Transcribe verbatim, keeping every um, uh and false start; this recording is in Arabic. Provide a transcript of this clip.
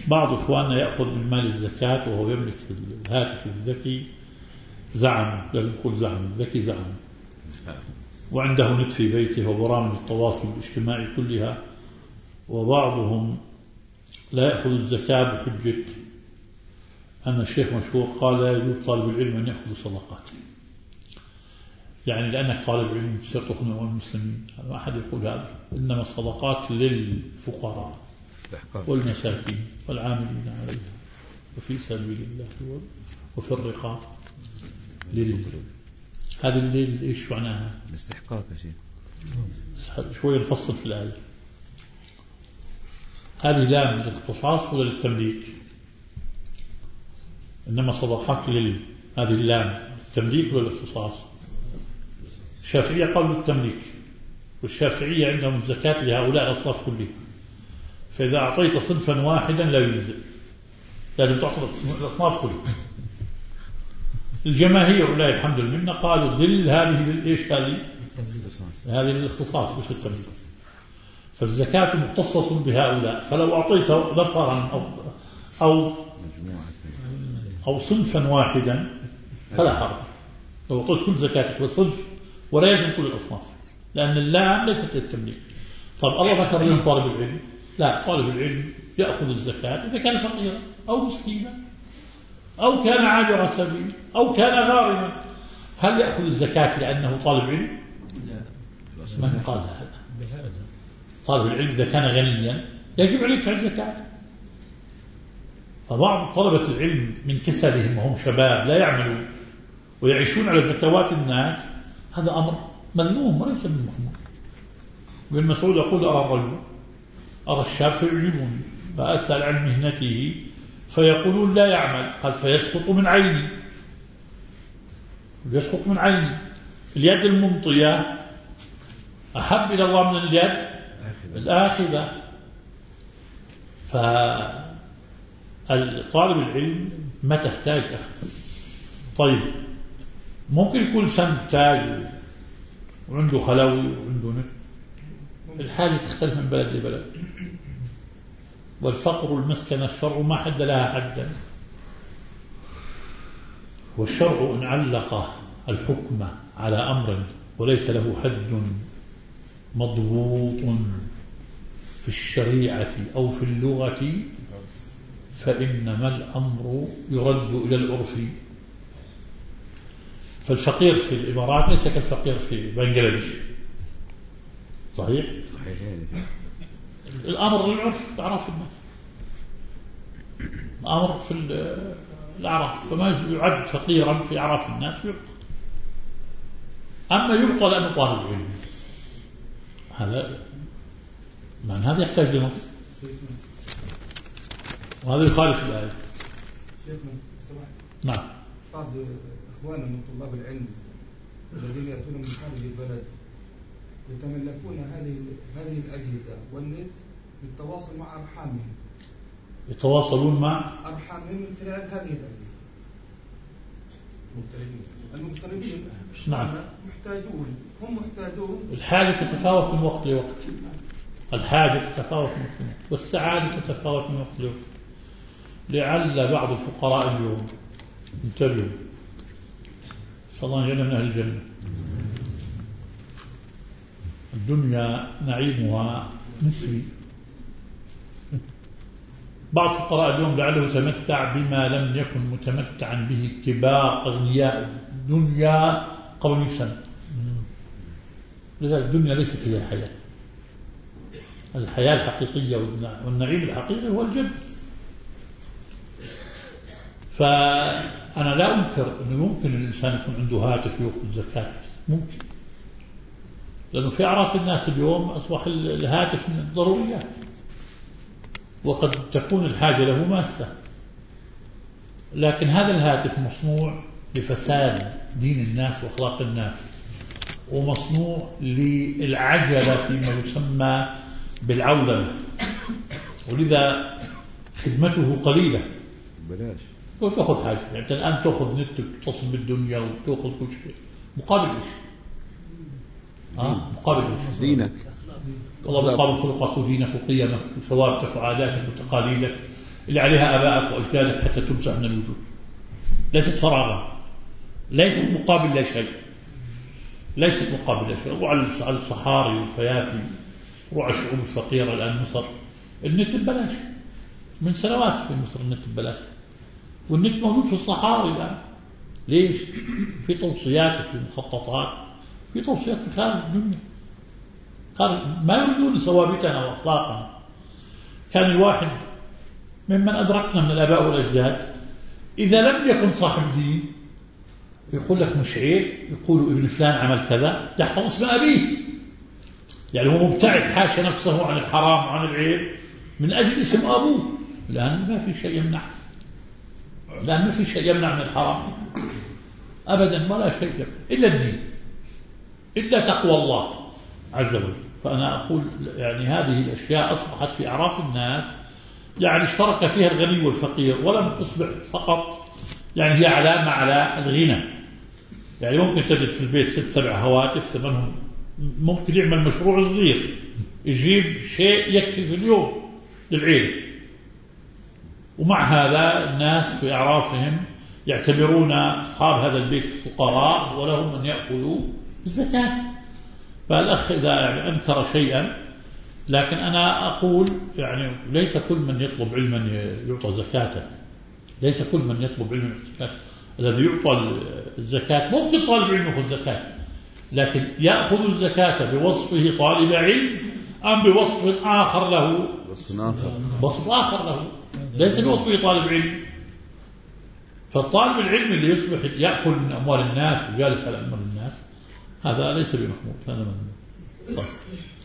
بعض إخواننا يأخذ من مال الزكاة وهو يملك الهاتف الذكي، زعم، لازم يقول زعم، الذكي زعم، وعنده نت في بيته وبرامج التواصل الاجتماعي كلها. وبعضهم لا يأخذ الزكاة بحجة أن الشيخ مشهور قال لا يجوز طالب العلم أن يأخذ صدقات، يعني لأنك طالب علم تصير تأخذ من المسلمين. ما أحد يقول هذا، إنما الصدقات للفقراء والمساكين والعاملين عليها وفي سبيل الله وفي الرقاب لل هذا الليل إيش معناها؟ الاستحقاق يا شيخ. شوي نفصل في الآية. هذه لام للاختصاص ولا للتمليك؟ إنما صدقات لل هذه اللام التمليك ولا الاختصاص؟ الشافعية قالوا بالتمليك، والشافعية عندهم الزكاة لهؤلاء الأصناف كلها، فإذا أعطيت صنفا واحدا لا يجزئ، لازم تعطي الأصناف كلها. الجماهير لا الحمد لله قالوا ظل هذه للإيش هذه هذه للاختصاص مش التمليك، فالزكاة مختصة بهؤلاء. فلو أعطيت نفرا أو أو أو صنفا واحدا فلا حرج، لو أعطيت كل زكاتك لصنف ولا يلزم كل الأصناف، لأن اللام ليست للتمليك. طب الله ذكر لنا طالب العلم، لا، طالب العلم يأخذ الزكاة إذا كان فقيرا أو مسكينا أو كان عابر سبيل أو كان غارما. هل يأخذ الزكاة لأنه طالب علم؟ من قال هذا؟ طالب العلم إذا كان غنيا يجب عليه يدفع الزكاة. فبعض طلبة العلم من كسلهم وهم شباب لا يعملوا ويعيشون على زكوات الناس، هذا أمر مذموم وليس من محمود. ابن مسعود يقول أرى الرجل أرى الشاب فيعجبني فأسأل عن مهنته فيقولون لا يعمل، قال فيسقط من عيني، يسقط من عيني. اليد الممطية أحب إلى الله من اليد الآخذة. فالطالب العلم ما تحتاج أخذ. طيب ممكن يكون سن تاج وعنده خلوي وعنده نت، الحاجة تختلف من بلد لبلد. والفقر والمسكنة الشرع ما حد لها حدا، والشرع إن علق الحكم على أمر وليس له حد مضبوط في الشريعة أو في اللغة فإنما الأمر يرد إلى العرف. فالفقير في الإمارات ليس كالفقير في بنغلاديش، صحيح؟ الأمر للعرف، أعراف الناس، الأمر في الأعراف، فما يعد فقيرا في أعراف الناس يعطى. أما يعطى لأنه طالب علم، هذا من هذا يحتاج لنص، وهذا يخالف الآية. نعم. بعض إخواننا من طلاب العلم الذين يأتون من خارج البلد يتملكون هذه هذه الأجهزة والنت للتواصل مع أرحامهم، يتواصلون مع أرحامهم من خلال هذه الأجهزة. المغتربين نعم محتاجون، هم محتاجون. الحاجة تتفاوت من وقت لوقت، الحاجة تتفاوت من وقت لوقت، والسعادة تتفاوت من وقت لوقت. لعل بعض الفقراء اليوم انتبهوا، صلى الله عليه وسلم من أهل الجنة، الدنيا نعيمها نسبي. بعض الفقراء اليوم لعله يتمتع بما لم يكن متمتعا به كبار أغنياء الدنيا قبل مئة سنة. لذلك الدنيا ليست هي الحياة، الحياة الحقيقية والنعيم الحقيقي هو الجنة. فأنا لا أنكر أنه ممكن الإنسان يكون عنده هاتف يأخذ زكاة، ممكن، لأنه في أعراف الناس اليوم أصبح الهاتف من الضروريات، وقد تكون الحاجة له ماسة. لكن هذا الهاتف مصنوع لفساد دين الناس وأخلاق الناس، ومصنوع للعجلة فيما يسمى بالعولمة، ولذا خدمته قليلة. بلاش وتأخذ حاجة، يعني أنت الآن تأخذ نت وتتصل بالدنيا وتأخذ كل شيء مقابل إيش؟ ها؟ مقابل إيش؟ دينك. والله مقابل خلقك ودينك وقيمك وثوابتك وعاداتك وتقاليدك. اللي عليها آبائك وأجدادك حتى تمسح من الوجود، ليست فراغا، ليست مقابل لا شيء، ليست مقابل لا شيء. وعلى الصحاري والفيافي وعلى الشعوب الفقيرة الآن مصر النت ببلاش، من سنوات في مصر النت ببلاش، والنت موجود في الصحاري الآن. ليش؟ في توصيات وفي مخططات، في توصيات خارج الدنيا، خارج ما يريدون ثوابتنا وأخلاقنا. كان الواحد ممن أدركنا من الآباء والأجداد إذا لم يكن صاحب دين يقول لك مش عيب يقولوا ابن فلان عمل كذا، تحفظ اسم أبيه، يعني هو مبتعد حاشا نفسه عن الحرام وعن العيب من أجل اسم أبوه، لأن ما في شيء يمنع، لأن ما في شيء يمنع من الحرام أبدا، ولا شيء يمنع إلا الدين، إلا تقوى الله عز وجل. فأنا أقول يعني هذه الأشياء أصبحت في أعراف الناس، يعني اشترك فيها الغني والفقير، ولم تصبح فقط يعني هي علامة على الغنى. يعني ممكن تجد في البيت ست سبع هواتف ثمنهم ممكن يعمل مشروع صغير يجيب شيء يكفي في اليوم للعيلة، ومع هذا الناس في أعرافهم يعتبرون أصحاب هذا البيت فقراء ولهم أن يأخذوا الزكاة. فالأخ إذا يعني أنكر شيئا، لكن أنا أقول يعني ليس كل من يطلب علما يعطى زكاة، ليس كل من يطلب علما يعطى زكاة. الذي يعطى الزكاة ممكن طالب علم يأخذ زكاة، لكن يأخذ الزكاة بوصفه طالب علم أم بوصف آخر له، وصف آخر له ليس بوصفه طالب علم. فالطالب العلم اللي يصبح يأكل من أموال الناس وجالس على أموال الناس هذا ليس بمحمود، هذا ممنوع.